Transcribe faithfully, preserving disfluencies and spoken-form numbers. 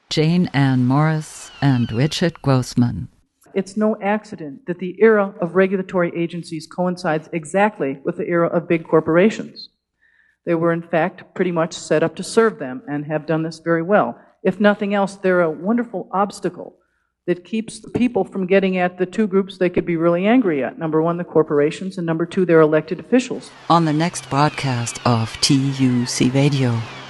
Jane Ann Morris and Richard Grossman. It's no accident that the era of regulatory agencies coincides exactly with the era of big corporations. They were, in fact, pretty much set up to serve them and have done this very well. If nothing else, they're a wonderful obstacle that keeps the people from getting at the two groups they could be really angry at. Number one, the corporations, and number two, their elected officials. On the next broadcast of T U C Radio.